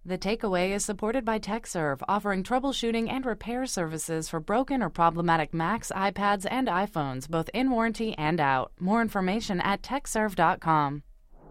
The Takeaway is supported by TechServe, offering troubleshooting and repair services for broken or problematic Macs, iPads, and iPhones, both in warranty and out. More information at techserve.com.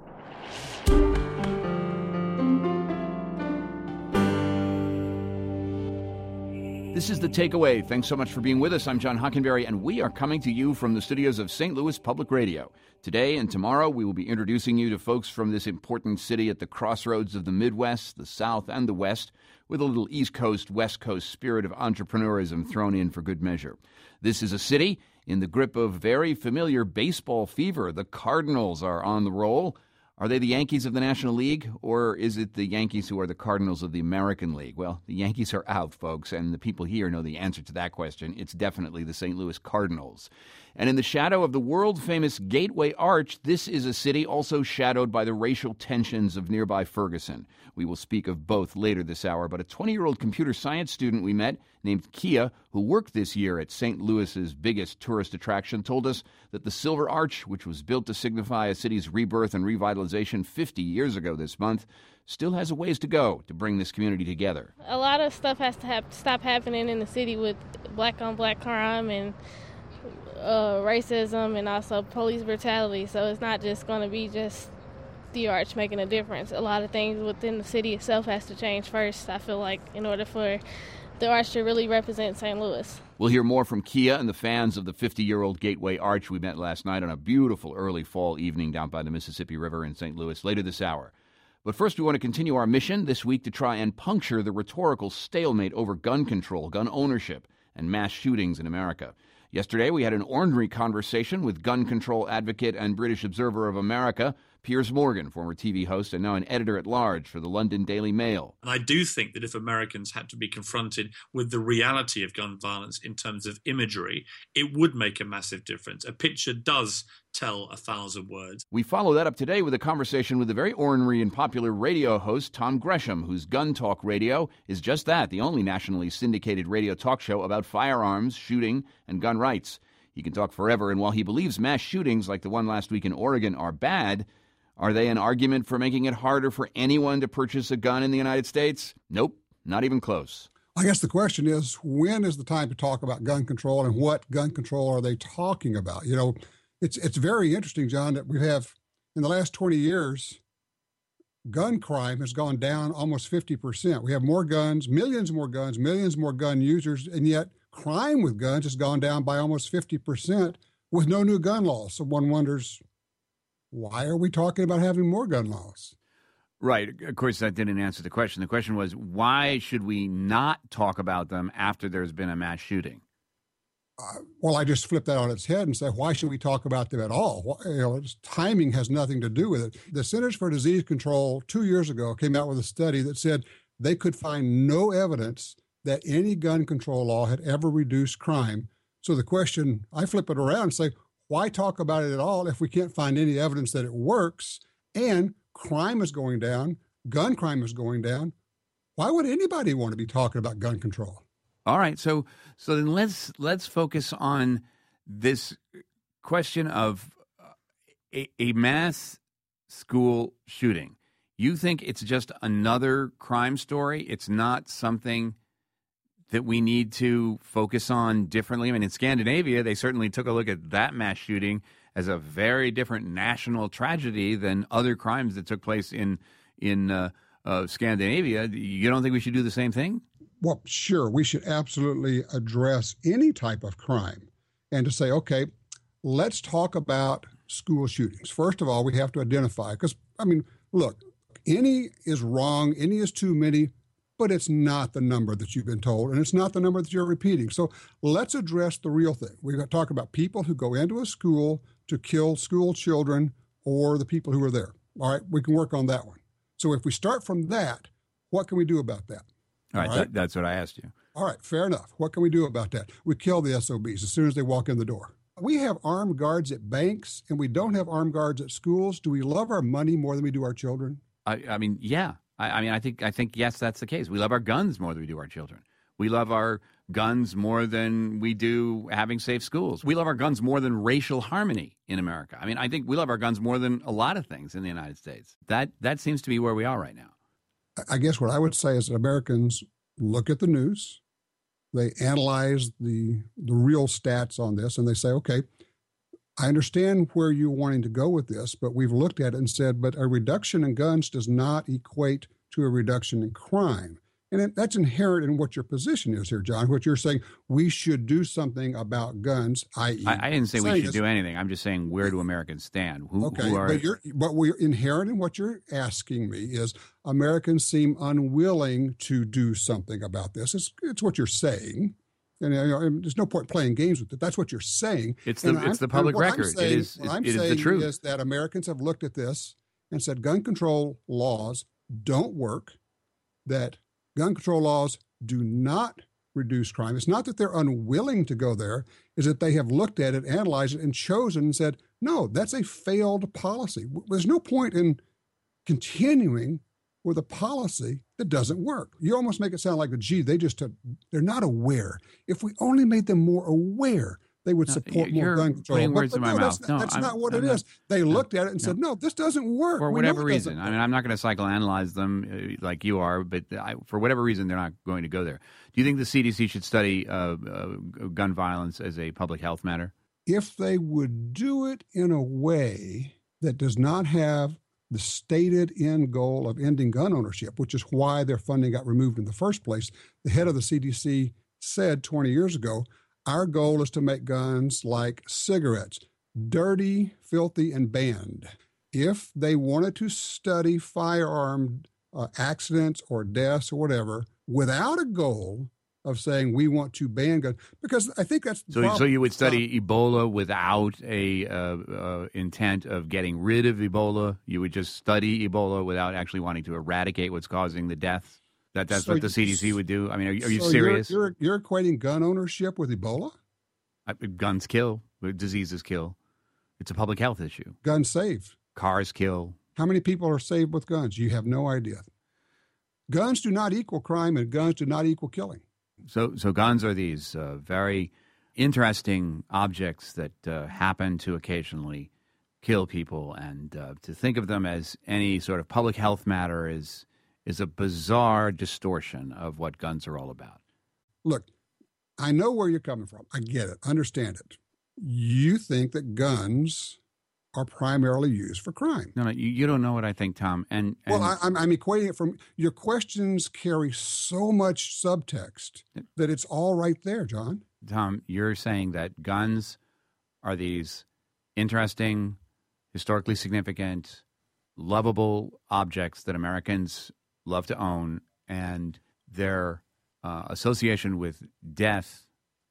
This is The Takeaway. Thanks so much for being with us. I'm John Hockenberry, and we are coming to you from the studios of St. Louis Public Radio. Today and tomorrow, we will be introducing you to folks from this important city at the crossroads of the Midwest, the South, and the West, with a little East Coast, West Coast spirit of entrepreneurism thrown in for good measure. This is a city in the grip of very familiar baseball fever. The Cardinals are on the roll. Are they the Yankees of the National League, or is it the Yankees who are the Cardinals of the American League? Well, the Yankees are out, folks, and the people here know the answer to that question. It's definitely the St. Louis Cardinals. And in the shadow of the world-famous Gateway Arch, this is a city also shadowed by the racial tensions of nearby Ferguson. We will speak of both later this hour, but a 20-year-old computer science student we met named Kia, who worked this year at St. Louis's biggest tourist attraction, told us that the Silver Arch, which was built to signify a city's rebirth and revitalization 50 years ago this month, still has a ways to go to bring this community together. A lot of stuff has to stop happening in the city with black-on-black crime and racism and also police brutality. So it's not just going to be just the arch making a difference. A lot of things within the city itself has to change first, I feel like, in order for the arch to really represent St. Louis. We'll hear more from Kia and the fans of the 50-year-old Gateway Arch we met last night on a beautiful early fall evening down by the Mississippi River in St. Louis later this hour. But first, we want to continue our mission this week to try and puncture the rhetorical stalemate over gun control, gun ownership, and mass shootings in America. Yesterday, we had an ornery conversation with gun control advocate and British Observer of America, Piers Morgan, former TV host and now an editor-at-large for the London Daily Mail. And I do think that if Americans had to be confronted with the reality of gun violence in terms of imagery, it would make a massive difference. A picture does tell 1,000 words. We follow that up today with a conversation with the very ornery and popular radio host Tom Gresham, whose Gun Talk Radio is just that, the only nationally syndicated radio talk show about firearms, shooting, and gun rights. He can talk forever, and while he believes mass shootings like the one last week in Oregon are bad, are they an argument for making it harder for anyone to purchase a gun in the United States? Nope, not even close. I guess the question is, when is the time to talk about gun control, and what gun control are they talking about? You know, it's very interesting, John, that we have, in the last 20 years, gun crime has gone down almost 50%. We have more guns, millions more gun users, and yet crime with guns has gone down by almost 50% with no new gun laws. So one wonders, why are we talking about having more gun laws? Right. Of course, that didn't answer the question. The question was, why should we not talk about them after there's been a mass shooting? Well, I just flip that on its head and say, why should we talk about them at all? Timing has nothing to do with it. The Centers for Disease Control 2 years ago came out with a study that said they could find no evidence that any gun control law had ever reduced crime. So the question, I flip it around and say, why talk about it at all if we can't find any evidence that it works and crime is going down, gun crime is going down? Why would anybody want to be talking about gun control? All right, so then let's focus on this question of a mass school shooting. You think it's just another crime story? It's not something that we need to focus on differently? I mean, in Scandinavia, they certainly took a look at that mass shooting as a very different national tragedy than other crimes that took place in Scandinavia. You don't think we should do the same thing? Well, sure. We should absolutely address any type of crime and to say, okay, let's talk about school shootings. First of all, we have to identify, because, I mean, look, any is wrong, any is too many, but it's not the number that you've been told, and it's not the number that you're repeating. So let's address the real thing. We've got to talk about people who go into a school to kill school children or the people who are there. All right, we can work on that one. So if we start from that, what can we do about that? All right. That's what I asked you. All right, fair enough. What can we do about that? We kill the SOBs as soon as they walk in the door. We have armed guards at banks, and we don't have armed guards at schools. Do we love our money more than we do our children? I mean, yeah. I think yes, that's the case. We love our guns more than we do our children. We love our guns more than we do having safe schools. We love our guns more than racial harmony in America. I mean, I think we love our guns more than a lot of things in the United States. That seems to be where we are right now. I guess what I would say is that Americans look at the news, they analyze the real stats on this, and they say, okay, I understand where you're wanting to go with this, but we've looked at it and said, but a reduction in guns does not equate to a reduction in crime. And that's inherent in what your position is here, John. What you're saying, we should do something about guns, i.e. I didn't say we should do anything. I'm just saying, where do Americans stand? But we're inherent in what you're asking me is Americans seem unwilling to do something about this. It's what you're saying. And there's no point playing games with it. That's what you're saying. It's the public record. It is the truth. Is that Americans have looked at this and said gun control laws don't work, that gun control laws do not reduce crime. It's not that they're unwilling to go there, is that they have looked at it, analyzed it, and chosen and said, no, that's a failed policy. There's no point in continuing with a policy that doesn't work. You almost make it sound like, they're not aware. If we only made them more aware, they would support more gun control. Putting words in my mouth. That's not what it is. They looked at it and said, no, this doesn't work. For whatever reason. I mean, I'm not going to psychoanalyze them like you are, but for whatever reason, they're not going to go there. Do you think the CDC should study gun violence as a public health matter? If they would do it in a way that does not have the stated end goal of ending gun ownership, which is why their funding got removed in the first place, the head of the CDC said 20 years ago, our goal is to make guns like cigarettes, dirty, filthy, and banned. If they wanted to study firearm accidents or deaths or whatever without a goal of saying we want to ban guns, because I think that's the problem. So you would study Ebola without a intent of getting rid of Ebola? You would just study Ebola without actually wanting to eradicate what's causing the death? That's what the CDC would do? I mean, are you serious? You're equating gun ownership with Ebola? Guns kill. Diseases kill. It's a public health issue. Guns save. Cars kill. How many people are saved with guns? You have no idea. Guns do not equal crime, and guns do not equal killing. So guns are these very interesting objects that happen to occasionally kill people, and to think of them as any sort of public health matter is a bizarre distortion of what guns are all about. Look, I know where you're coming from. I get it. Understand it. You think that guns are primarily used for crime. No, you don't know what I think, Tom. And well, I'm equating it from your questions carry so much subtext that it's all right there, John. Tom, you're saying that guns are these interesting, historically significant, lovable objects that Americans love to own, and their association with death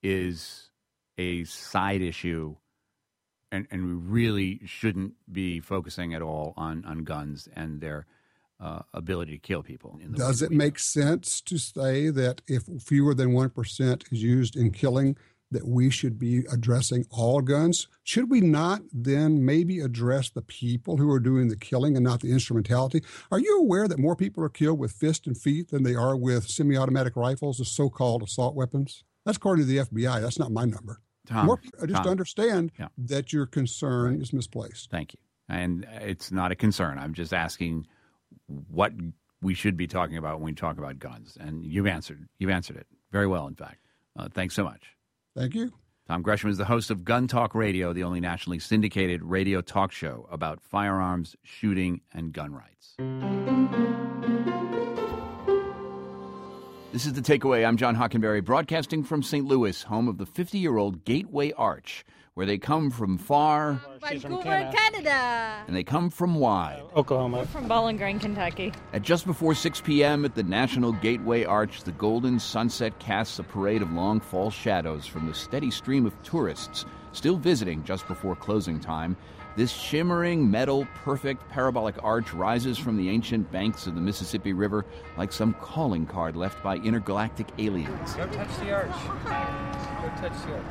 is a side issue, and we really shouldn't be focusing at all on guns and their ability to kill people. Does it make sense to say that if fewer than 1% is used in killing, that we should be addressing all guns? Should we not then maybe address the people who are doing the killing and not the instrumentality? Are you aware that more people are killed with fist and feet than they are with semi-automatic rifles, the so-called assault weapons? That's according to the FBI. That's not my number. Tom, understand that your concern is misplaced. Thank you. And it's not a concern. I'm just asking what we should be talking about when we talk about guns. And you've answered it very well, in fact. Thanks so much. Thank you. Tom Gresham is the host of Gun Talk Radio, the only nationally syndicated radio talk show about firearms, shooting, and gun rights. This is The Takeaway. I'm John Hockenberry, broadcasting from St. Louis, home of the 50-year-old Gateway Arch, where they come from far. Vancouver, Canada. And they come from wide. Oklahoma. We're from Bowling Green, Kentucky. At just before 6 p.m. at the National Gateway Arch, the golden sunset casts a parade of long false shadows from the steady stream of tourists still visiting just before closing time. This shimmering, metal, perfect parabolic arch rises from the ancient banks of the Mississippi River like some calling card left by intergalactic aliens. Don't touch the arch. Don't touch the arch.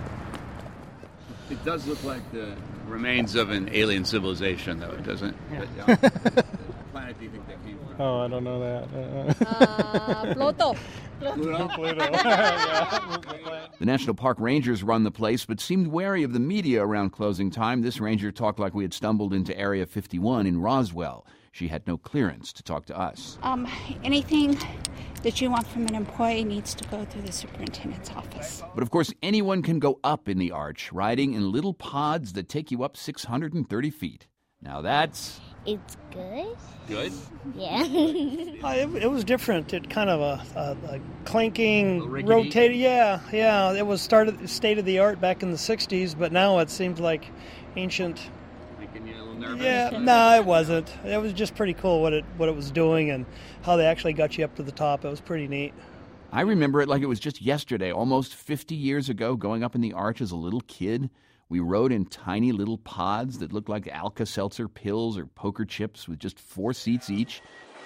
It does look like the remains of an alien civilization, though, doesn't it? Yeah. What planet do you think they came from? Oh, I don't know that. Pluto. Pluto. The National Park Rangers run the place, but seemed wary of the media around closing time. This ranger talked like we had stumbled into Area 51 in Roswell. she had no clearance to talk to us. Anything that you want from an employee needs to go through the superintendent's office. But of course, anyone can go up in the arch, riding in little pods that take you up 630 feet. Now that's... It's good. Good? Yeah. It was different. It kind of a clanking, rickety. rotated. Yeah. It was state of the art back in the 60s, but now it seems like ancient. Making you a little nervous? Yeah, no, it wasn't. It was just pretty cool what it was doing and how they actually got you up to the top. It was pretty neat. I remember it like it was just yesterday, almost 50 years ago, going up in the arch as a little kid. We rode in tiny little pods that looked like Alka-Seltzer pills or poker chips with just 4 seats each.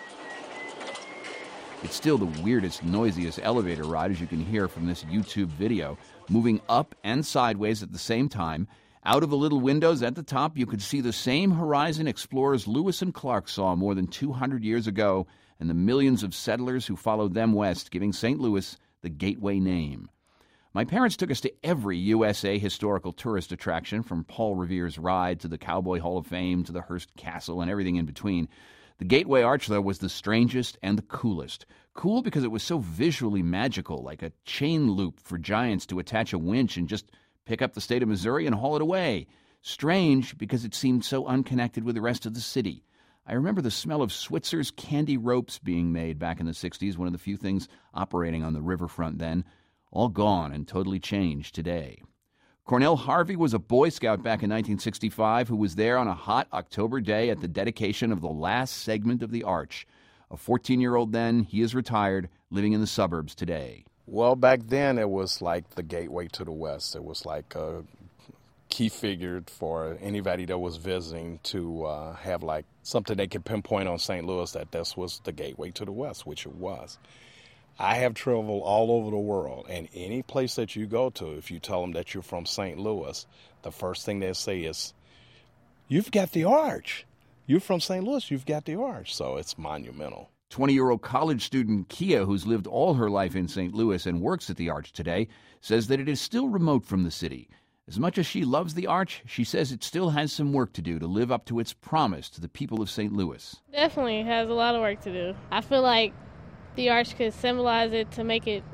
It's still the weirdest, noisiest elevator ride, as you can hear from this YouTube video, moving up and sideways at the same time. Out of the little windows at the top, you could see the same horizon explorers Lewis and Clark saw more than 200 years ago, and the millions of settlers who followed them west, giving St. Louis the Gateway name. My parents took us to every USA historical tourist attraction, from Paul Revere's ride to the Cowboy Hall of Fame to the Hearst Castle and everything in between. The Gateway Arch, though, was the strangest and the coolest. Cool because it was so visually magical, like a chain loop for giants to attach a winch and just pick up the state of Missouri and haul it away. Strange because it seemed so unconnected with the rest of the city. I remember the smell of Switzer's candy ropes being made back in the 60s, one of the few things operating on the riverfront then. All gone and totally changed today. Cornell Harvey was a Boy Scout back in 1965 who was there on a hot October day at the dedication of the last segment of the arch. A 14-year-old then, he is retired, living in the suburbs today. Well, back then it was like the gateway to the West. It was like a key figure for anybody that was visiting to have like something they could pinpoint on St. Louis that this was the gateway to the West, which it was. I have traveled all over the world, and any place that you go to, if you tell them that you're from St. Louis, the first thing they say is, "You've got the arch. You're from St. Louis, you've got the arch." So it's monumental. 20-year-old college student Kia, who's lived all her life in St. Louis and works at the arch today, says that it is still remote from the city. As much as she loves the arch, she says it still has some work to do to live up to its promise to the people of St. Louis. Definitely has a lot of work to do. I feel like the arch could symbolize it to make it,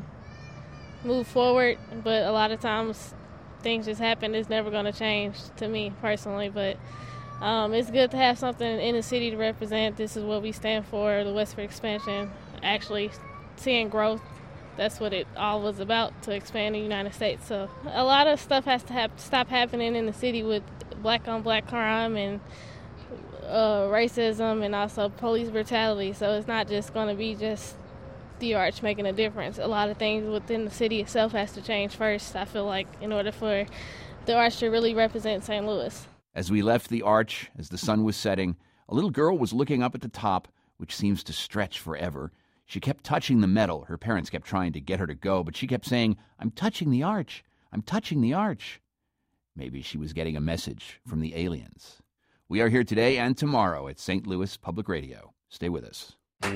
move forward. But a lot of times things just happen. It's never going to change to me personally. But it's good to have something in the city to represent. This is what we stand for, the Westford expansion, actually seeing growth. That's what it all was about, to expand the United States. So a lot of stuff has to stop happening in the city with black-on-black crime and racism and also police brutality. So it's not just going to be just the arch making a difference. A lot of things within the city itself has to change first, I feel like, in order for the arch to really represent St. Louis. As we left the arch, as the sun was setting, a little girl was looking up at the top, which seems to stretch forever. She kept touching the metal. Her parents kept trying to get her to go, but she kept saying, "I'm touching the arch. I'm touching the arch." Maybe she was getting a message from the aliens. We are here today and tomorrow at St. Louis Public Radio. Stay with us.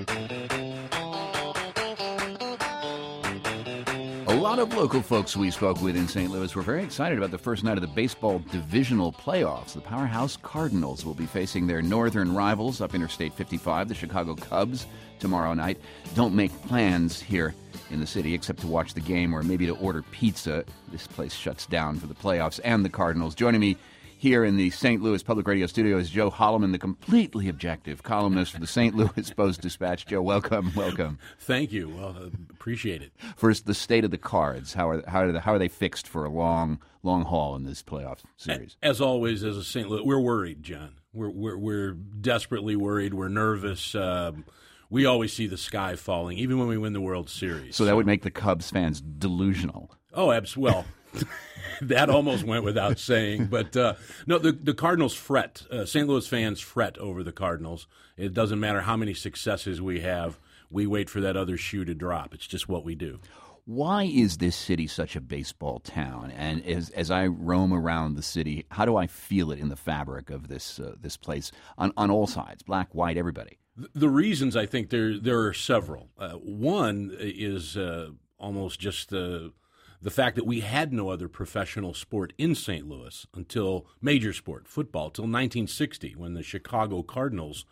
A lot of local folks we spoke with in St. Louis were very excited about the first night of the baseball divisional playoffs. The powerhouse Cardinals will be facing their northern rivals up Interstate 55, the Chicago Cubs, tomorrow night. Don't make plans here in the city except to watch the game or maybe to order pizza. This place shuts down for the playoffs and the Cardinals. Joining me here in the St. Louis Public Radio studio is Joe Holloman, the completely objective columnist for the St. Louis Post-Dispatch. Joe, welcome. Thank you. Well, appreciate it. First, the state of the Cards. How are they fixed for a long haul in this playoff series? As always, as a St. Louis, we're worried, John. We're desperately worried. We're nervous. We always see the sky falling, even when we win the World Series. So that would make the Cubs fans delusional. Oh, absolutely. Well, that almost went without saying. But, no, the Cardinals fret. St. Louis fans fret over the Cardinals. It doesn't matter how many successes we have. We wait for that other shoe to drop. It's just what we do. Why is this city such a baseball town? And as I roam around the city, how do I feel it in the fabric of this place on all sides, black, white, everybody? The reasons, I think, there are several. One is almost just the fact that we had no other professional sport in St. Louis until major sport, football, till 1960, when the Chicago Cardinals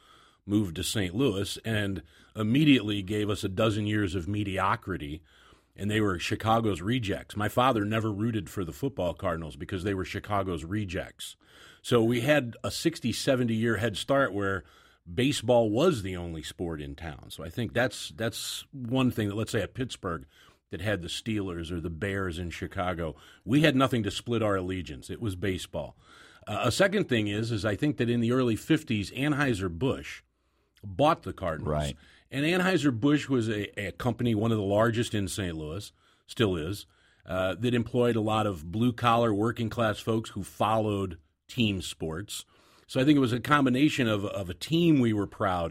moved to St. Louis and immediately gave us a dozen years of mediocrity, and they were Chicago's rejects. My father never rooted for the football Cardinals because they were Chicago's rejects. So we had a 60, 70-year head start where baseball was the only sport in town. So I think that's one thing that, let's say, at Pittsburgh, that had the Steelers or the Bears in Chicago, we had nothing to split our allegiance. It was baseball. A second thing is I think that in the early 50s, Anheuser-Busch bought the Cardinals. Right. And Anheuser-Busch was a company, one of the largest in St. Louis, still is, that employed a lot of blue-collar, working-class folks who followed team sports. So I think it was a combination of a team we were proud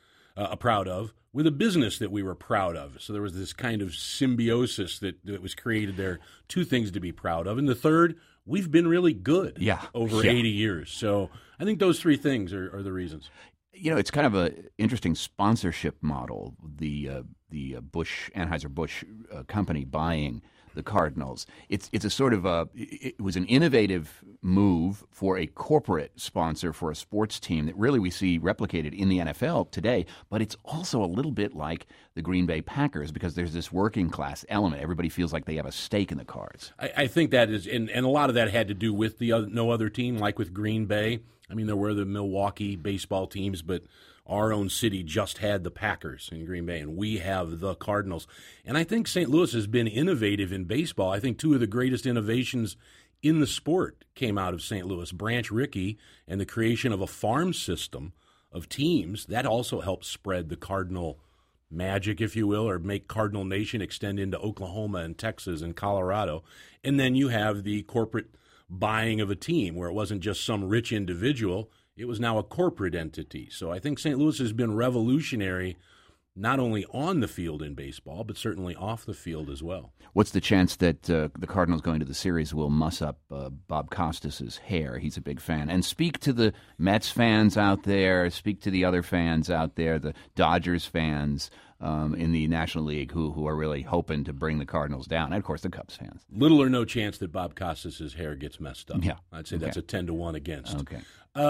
of, with a business that we were proud of. So there was this kind of symbiosis that was created there, two things to be proud of. And the third, we've been really good over 80 years. So I think those three things are the reasons. You know, it's kind of an interesting sponsorship model, the Anheuser-Busch company buying the Cardinals. It's a sort of it was an innovative move for a corporate sponsor for a sports team that really we see replicated in the NFL today, but it's also a little bit like the Green Bay Packers because there's this working class element. Everybody feels like they have a stake in the cards. I think that is, and a lot of that had to do with no other team, like with Green Bay. I mean, there were the Milwaukee baseball teams, but our own city just had the Packers in Green Bay, and we have the Cardinals. And I think St. Louis has been innovative in baseball. I think two of the greatest innovations in the sport came out of St. Louis. Branch Rickey and the creation of a farm system of teams, that also helped spread the Cardinal magic, if you will, or make Cardinal Nation extend into Oklahoma and Texas and Colorado. And then you have the corporate buying of a team where it wasn't just some rich individual. It was now a corporate entity. So I think St. Louis has been revolutionary not only on the field in baseball, but certainly off the field as well. What's the chance that the Cardinals going to the series will muss up Bob Costas's hair? He's a big fan. And speak to the Mets fans out there, speak to the other fans out there, the Dodgers fans in the National League who are really hoping to bring the Cardinals down, and of course the Cubs fans. Little or no chance that Bob Costas's hair gets messed up. Yeah. I'd say that's a 10-1 against. Okay.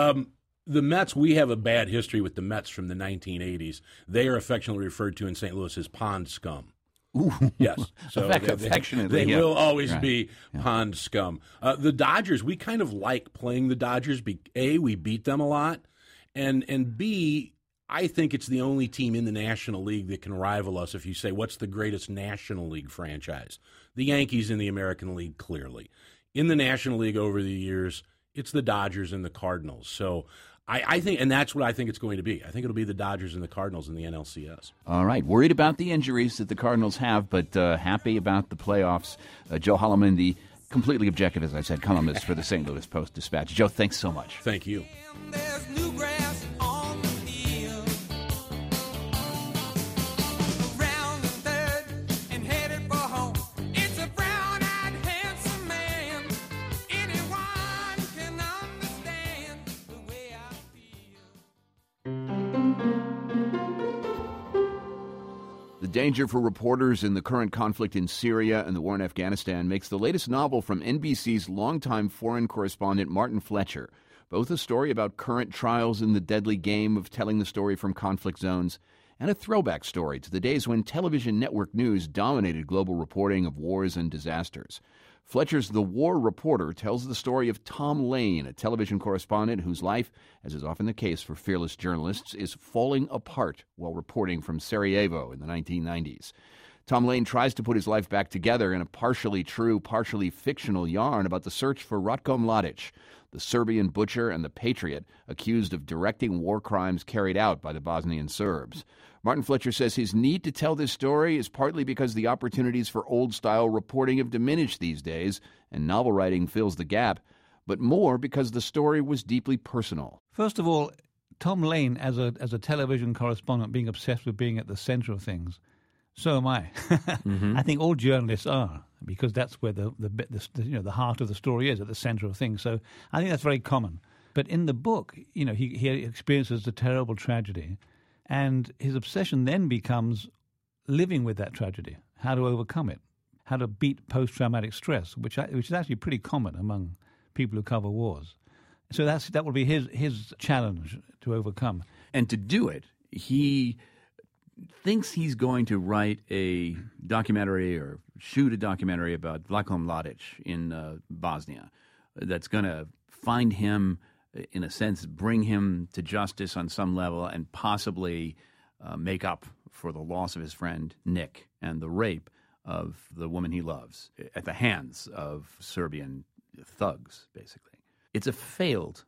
The Mets, we have a bad history with the Mets from the 1980s. They are affectionately referred to in St. Louis as pond scum. Ooh. Yes. So affectionately. They will always be pond scum. The Dodgers, we kind of like playing the Dodgers. A, we beat them a lot, and B, I think it's the only team in the National League that can rival us if you say, what's the greatest National League franchise? The Yankees in the American League, clearly. In the National League over the years, it's the Dodgers and the Cardinals. So I think, and that's what I think it's going to be. I think it'll be the Dodgers and the Cardinals in the NLCS. All right. Worried about the injuries that the Cardinals have, but happy about the playoffs. Joe Holloman, the completely objective, as I said, columnist for the St. Louis Post-Dispatch. Joe, thanks so much. Thank you. The danger for reporters in the current conflict in Syria and the war in Afghanistan makes the latest novel from NBC's longtime foreign correspondent Martin Fletcher both a story about current trials in the deadly game of telling the story from conflict zones and a throwback story to the days when television network news dominated global reporting of wars and disasters. Fletcher's The War Reporter tells the story of Tom Lane, a television correspondent whose life, as is often the case for fearless journalists, is falling apart while reporting from Sarajevo in the 1990s. Tom Lane tries to put his life back together in a partially true, partially fictional yarn about the search for Ratko Mladic, the Serbian butcher and the patriot accused of directing war crimes carried out by the Bosnian Serbs. Martin Fletcher says his need to tell this story is partly because the opportunities for old-style reporting have diminished these days, and novel writing fills the gap, but more because the story was deeply personal. First of all, Tom Lane, as a television correspondent, being obsessed with being at the center of things, so am I. Mm-hmm. I think all journalists are, because that's where the heart of the story is, at the center of things. So I think that's very common. But in the book, he experiences a terrible tragedy, and his obsession then becomes living with that tragedy, how to overcome it, how to beat post-traumatic stress, which is actually pretty common among people who cover wars. So that will be his challenge to overcome. And to do it, he thinks he's going to write a documentary or shoot a documentary about Vlatko Mladic in Bosnia that's going to find him, in a sense, bring him to justice on some level and possibly make up for the loss of his friend Nick and the rape of the woman he loves at the hands of Serbian thugs, basically. It's a failed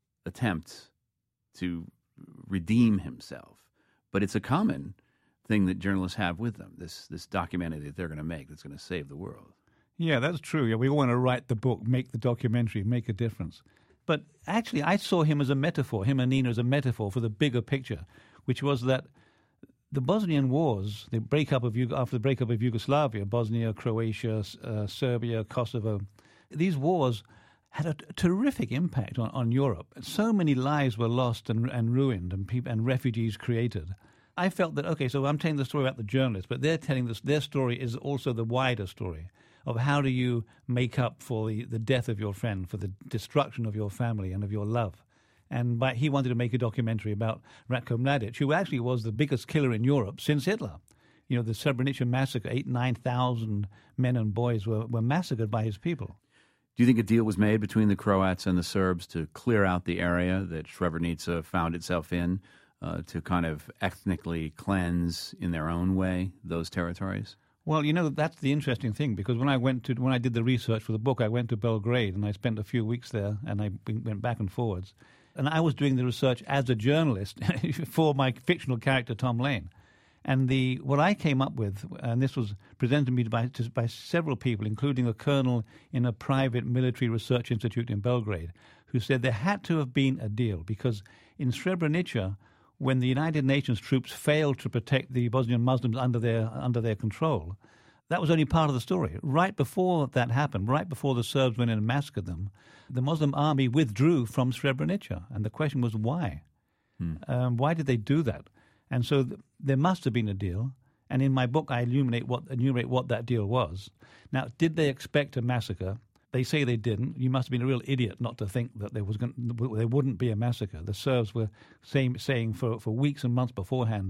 attempt to redeem himself, but it's a common thing that journalists have with them, this documentary that they're going to make that's going to save the world. Yeah, that's true. Yeah, we want to write the book, make the documentary, make a difference. But actually, I saw him as a metaphor, him and Nina as a metaphor for the bigger picture, which was that the Bosnian wars, after the breakup of Yugoslavia, Bosnia, Croatia, Serbia, Kosovo, these wars had a terrific impact on Europe. So many lives were lost and ruined, and refugees created. I felt that, okay, so I'm telling the story about the journalists, but they're telling their story is also the wider story of how do you make up for the death of your friend, for the destruction of your family and of your love. And he wanted to make a documentary about Ratko Mladic, who actually was the biggest killer in Europe since Hitler. You know, the Srebrenica massacre, 9,000 men and boys were massacred by his people. Do you think a deal was made between the Croats and the Serbs to clear out the area that Srebrenica found itself in, to kind of ethnically cleanse in their own way those territories? Well, you know, that's the interesting thing, because when I did the research for the book, I went to Belgrade and I spent a few weeks there, and I went back and forwards. And I was doing the research as a journalist for my fictional character, Tom Lane. And what I came up with, and this was presented to me by several people, including a colonel in a private military research institute in Belgrade, who said there had to have been a deal, because in Srebrenica, when the United Nations troops failed to protect the Bosnian Muslims under their control, that was only part of the story. Right before that happened, right before the Serbs went in and massacred them, the Muslim army withdrew from Srebrenica. And the question was why? Why did they do that? And so there must have been a deal. And in my book, I enumerate what that deal was. Now, did they expect a massacre? They say they didn't. You must have been a real idiot not to think that there wouldn't be a massacre. The Serbs were saying for weeks and months beforehand,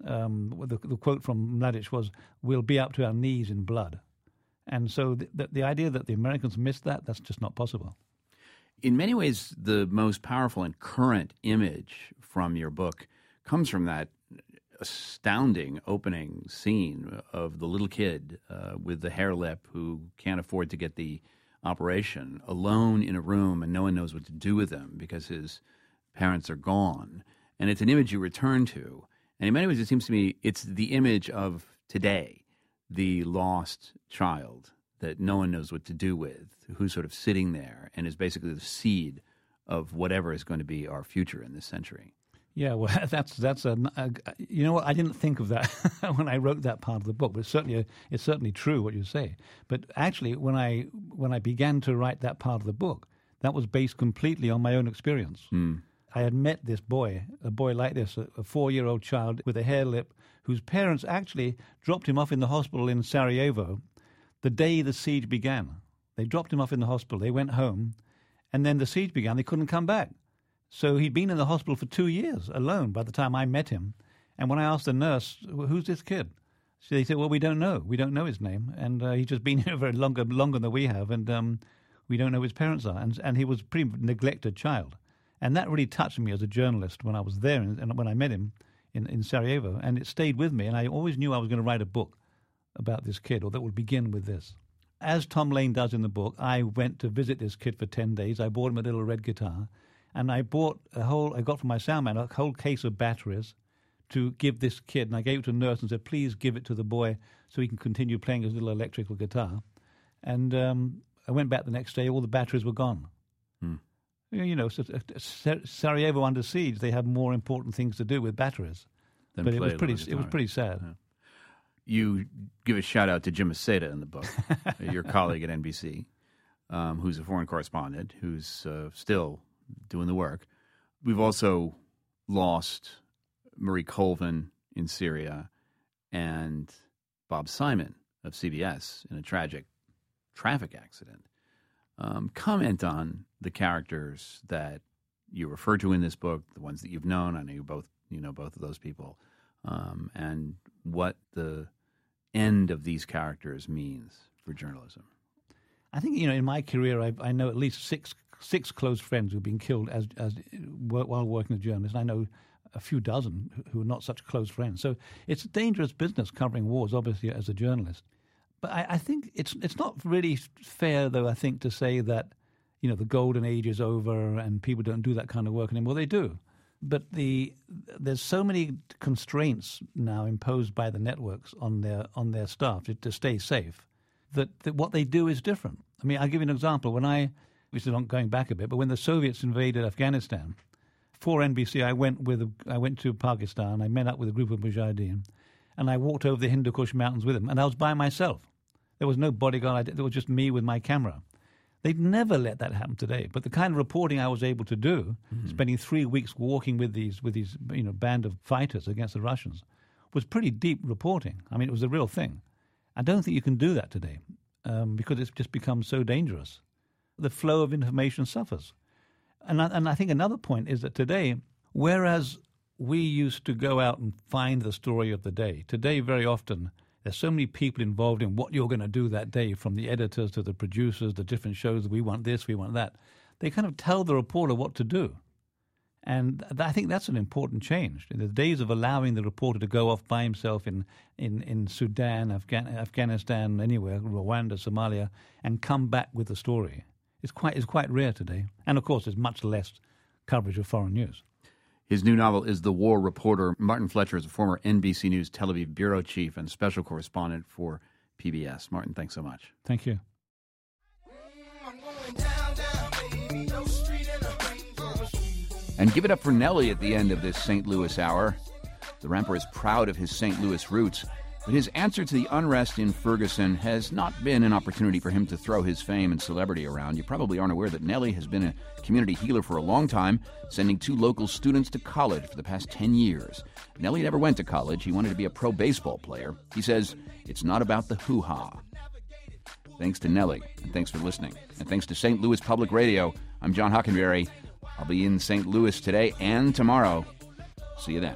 the quote from Mladic was, "We'll be up to our knees in blood." And so the idea that the Americans missed that's just not possible. In many ways, the most powerful and current image from your book comes from that astounding opening scene of the little kid with the hair lip who can't afford to get the operation, alone in a room, and no one knows what to do with him because his parents are gone. And it's an image you return to. And in many ways, it seems to me it's the image of today, the lost child that no one knows what to do with, who's sort of sitting there and is basically the seed of whatever is going to be our future in this century. Yeah, well, that's you know what? I didn't think of that when I wrote that part of the book, but it's certainly true what you say. But actually, when I began to write that part of the book, that was based completely on my own experience. I had met this boy, a boy like this, a 4-year-old child with a hair lip, whose parents actually dropped him off in the hospital in Sarajevo the day the siege began. They dropped him off in the hospital. They went home, and then the siege began. They couldn't come back. So he'd been in the hospital for 2 years alone by the time I met him. And when I asked the nurse, "Who's this kid?" They said, "Well, we don't know. We don't know his name. And he's just been here very longer than we have. And we don't know who his parents are." And he was a pretty neglected child. And that really touched me as a journalist when I was there and when I met him in Sarajevo. And it stayed with me. And I always knew I was going to write a book about this kid, or that would begin with this. As Tom Lane does in the book, I went to visit this kid for 10 days. I bought him a little red guitar. And I got from my sound man a whole case of batteries to give this kid. And I gave it to the nurse and said, "Please give it to the boy so he can continue playing his little electrical guitar." And I went back the next day, all the batteries were gone. You know, Sarajevo under siege, they have more important things to do with batteries. But it was pretty sad. Yeah. You give a shout out to Jim Aceta in the book, your colleague at NBC, who's a foreign correspondent, who's still doing the work. We've also lost Marie Colvin in Syria and Bob Simon of CBS in a tragic traffic accident. comment on the characters that you refer to in this book, the ones that you've known. I know you know both of those people, and what the end of these characters means for journalism. I think, in my career, I know at least six close friends who've been killed while working as journalists. I know a few dozen who are not such close friends. So it's a dangerous business covering wars, obviously, as a journalist. But I think it's not really fair, though, I think, to say that, the golden age is over and people don't do that kind of work anymore. They do. But there's so many constraints now imposed by the networks on their staff to stay safe that what they do is different. I mean, I'll give you an example. Which is not going back a bit, but when the Soviets invaded Afghanistan, for NBC, I went to Pakistan. I met up with a group of Mujahideen, and I walked over the Hindu Kush mountains with them, and I was by myself. There was no bodyguard. There was just me with my camera. They'd never let that happen today. But the kind of reporting I was able to do, spending 3 weeks walking with these band of fighters against the Russians, was pretty deep reporting. I mean, it was a real thing. I don't think you can do that today because it's just become so dangerous. The flow of information suffers. And I think another point is that today, whereas we used to go out and find the story of the day, today very often there's so many people involved in what you're going to do that day, from the editors to the producers, the different shows, we want this, we want that. They kind of tell the reporter what to do. And I think that's an important change. In the days of allowing the reporter to go off by himself in Sudan, Afghanistan, anywhere, Rwanda, Somalia, and come back with the story, is quite rare today. And, of course, there's much less coverage of foreign news. His new novel is The War Reporter. Martin Fletcher is a former NBC News Tel Aviv bureau chief and special correspondent for PBS. Martin, thanks so much. Thank you. And give it up for Nelly at the end of this St. Louis hour. The Ramper is proud of his St. Louis roots, but his answer to the unrest in Ferguson has not been an opportunity for him to throw his fame and celebrity around. You probably aren't aware that Nelly has been a community healer for a long time, sending 2 local students to college for the past 10 years. Nelly never went to college. He wanted to be a pro baseball player. He says it's not about the hoo-ha. Thanks to Nelly, and thanks for listening. And thanks to St. Louis Public Radio, I'm John Hockenberry. I'll be in St. Louis today and tomorrow. See you then.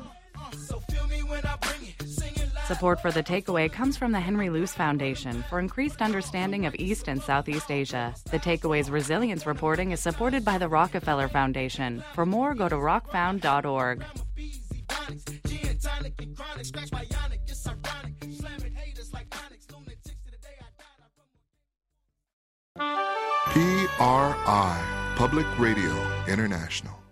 Support for The Takeaway comes from the Henry Luce Foundation for increased understanding of East and Southeast Asia. The Takeaway's resilience reporting is supported by the Rockefeller Foundation. For more, go to rockfound.org. PRI, Public Radio International.